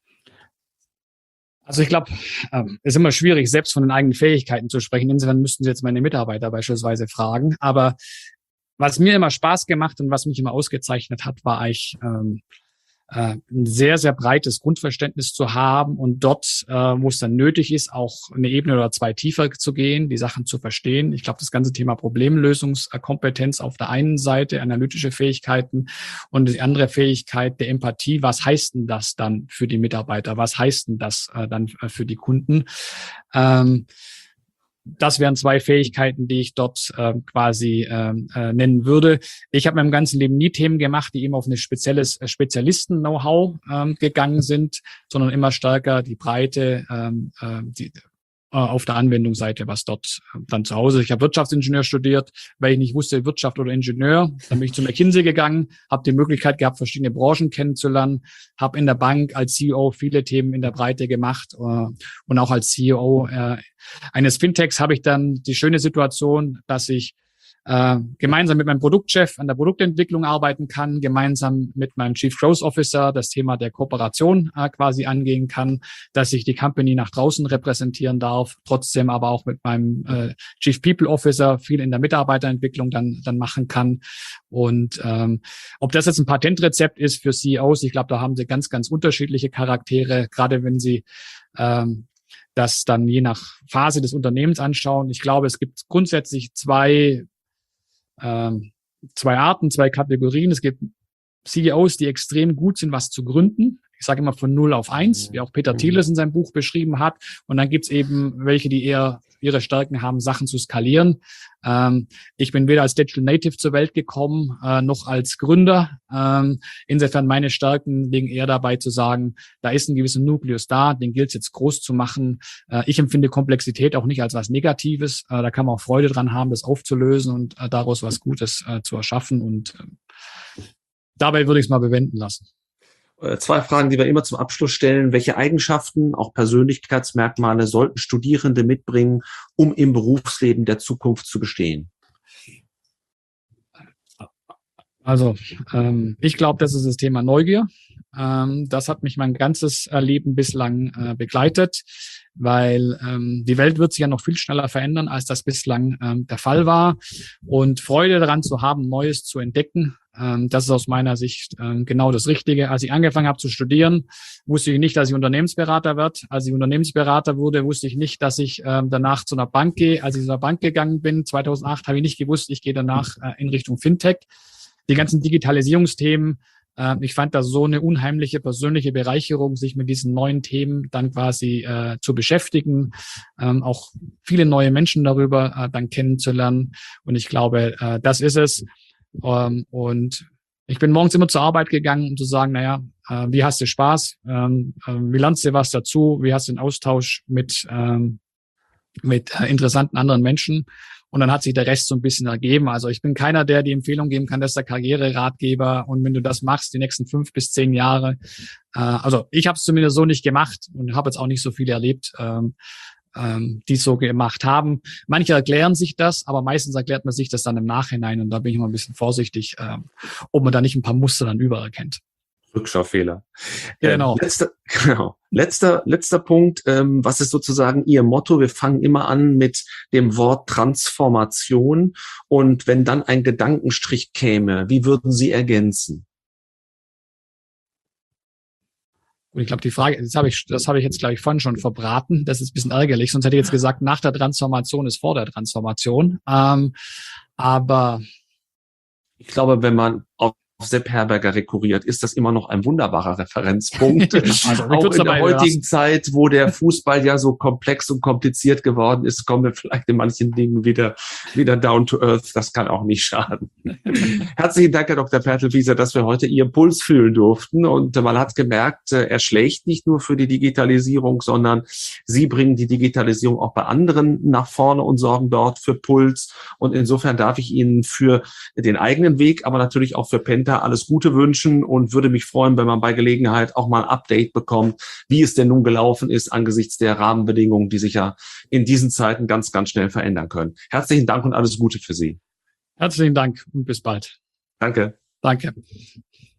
Also ich glaube, es ist immer schwierig, selbst von den eigenen Fähigkeiten zu sprechen. Insofern müssten Sie jetzt meine Mitarbeiter beispielsweise fragen. Aber was mir immer Spaß gemacht und was mich immer ausgezeichnet hat, war eigentlich ein sehr, sehr breites Grundverständnis zu haben und dort, wo es dann nötig ist, auch eine Ebene oder 2 tiefer zu gehen, die Sachen zu verstehen. Ich glaube, das ganze Thema Problemlösungskompetenz auf der einen Seite, analytische Fähigkeiten und die andere Fähigkeit der Empathie. Was heißt denn das dann für die Mitarbeiter? Was heißt denn das dann für die Kunden? Das wären 2 Fähigkeiten, die ich dort quasi nennen würde. Ich habe in meinem ganzen Leben nie Themen gemacht, die eben auf ein spezielles Spezialisten-Know-how gegangen sind, sondern immer stärker die Breite auf der Anwendungsseite, was dort dann zu Hause. Ich habe Wirtschaftsingenieur studiert, weil ich nicht wusste, Wirtschaft oder Ingenieur. Dann bin ich zu McKinsey gegangen, habe die Möglichkeit gehabt, verschiedene Branchen kennenzulernen, habe in der Bank als CEO viele Themen in der Breite gemacht und auch als CEO eines Fintechs habe ich dann die schöne Situation, dass ich gemeinsam mit meinem Produktchef an der Produktentwicklung arbeiten kann, gemeinsam mit meinem Chief Growth Officer das Thema der Kooperation quasi angehen kann, dass ich die Company nach draußen repräsentieren darf, trotzdem aber auch mit meinem Chief People Officer viel in der Mitarbeiterentwicklung dann machen kann. Und ob das jetzt ein Patentrezept ist für CEOs, ich glaube, da haben sie ganz, ganz unterschiedliche Charaktere, gerade wenn sie das dann je nach Phase des Unternehmens anschauen. Ich glaube, es gibt grundsätzlich zwei Arten, 2 Kategorien. Es gibt CEOs, die extrem gut sind, was zu gründen. Ich sage immer von 0 auf 1, wie auch Peter Thiel es in seinem Buch beschrieben hat. Und dann gibt's eben welche, die eher ihre Stärken haben, Sachen zu skalieren. Ich bin weder als Digital Native zur Welt gekommen, noch als Gründer. Insofern meine Stärken liegen eher dabei zu sagen, da ist ein gewisser Nukleus da, den gilt es jetzt groß zu machen. Ich empfinde Komplexität auch nicht als was Negatives. Da kann man auch Freude dran haben, das aufzulösen und daraus was Gutes zu erschaffen. Und dabei würde ich es mal bewenden lassen. 2 Fragen, die wir immer zum Abschluss stellen. Welche Eigenschaften, auch Persönlichkeitsmerkmale, sollten Studierende mitbringen, um im Berufsleben der Zukunft zu bestehen? Also ich glaube, das ist das Thema Neugier. Das hat mich mein ganzes Leben bislang begleitet, weil die Welt wird sich ja noch viel schneller verändern, als das bislang der Fall war. Und Freude daran zu haben, Neues zu entdecken, das ist aus meiner Sicht genau das Richtige. Als ich angefangen habe zu studieren, wusste ich nicht, dass ich Unternehmensberater werde. Als ich Unternehmensberater wurde, wusste ich nicht, dass ich danach zu einer Bank gehe. Als ich zu einer Bank gegangen bin, 2008, habe ich nicht gewusst, ich gehe danach in Richtung Fintech. Die ganzen Digitalisierungsthemen Ich fand das so eine unheimliche persönliche Bereicherung, sich mit diesen neuen Themen dann quasi zu beschäftigen, auch viele neue Menschen darüber dann kennenzulernen. Und ich glaube, das ist es. Und ich bin morgens immer zur Arbeit gegangen, um zu sagen, naja, wie hast du Spaß? Wie lernst du was dazu? Wie hast du den Austausch mit interessanten anderen Menschen? Und dann hat sich der Rest so ein bisschen ergeben. Also ich bin keiner, der die Empfehlung geben kann, dass der Karriereratgeber und wenn du das machst, die nächsten 5 bis 10 Jahre. Also ich habe es zumindest so nicht gemacht und habe jetzt auch nicht so viele erlebt, die es so gemacht haben. Manche erklären sich das, aber meistens erklärt man sich das dann im Nachhinein. Und da bin ich immer ein bisschen vorsichtig, ob man da nicht ein paar Muster dann übererkennt. Rückschaufehler. Genau. Letzter Punkt. Was ist sozusagen Ihr Motto? Wir fangen immer an mit dem Wort Transformation. Und wenn dann ein Gedankenstrich käme, wie würden Sie ergänzen? Und ich glaube, die Frage, das habe ich jetzt, glaube ich, vorhin schon verbraten. Das ist ein bisschen ärgerlich. Sonst hätte ich jetzt gesagt, nach der Transformation ist vor der Transformation. Aber ich glaube, wenn man auf Sepp Herberger rekurriert, ist das immer noch ein wunderbarer Referenzpunkt. Also, auch in der heutigen Zeit, wo der Fußball ja so komplex und kompliziert geworden ist, kommen wir vielleicht in manchen Dingen wieder down to earth. Das kann auch nicht schaden. Herzlichen Dank, Herr Dr. Pertl-Wieser, dass wir heute Ihren Puls fühlen durften. Und man hat gemerkt, er schlägt nicht nur für die Digitalisierung, sondern Sie bringen die Digitalisierung auch bei anderen nach vorne und sorgen dort für Puls. Und insofern darf ich Ihnen für den eigenen Weg, aber natürlich auch für Penta alles Gute wünschen und würde mich freuen, wenn man bei Gelegenheit auch mal ein Update bekommt, wie es denn nun gelaufen ist angesichts der Rahmenbedingungen, die sich ja in diesen Zeiten ganz, ganz schnell verändern können. Herzlichen Dank und alles Gute für Sie. Herzlichen Dank und bis bald. Danke. Danke.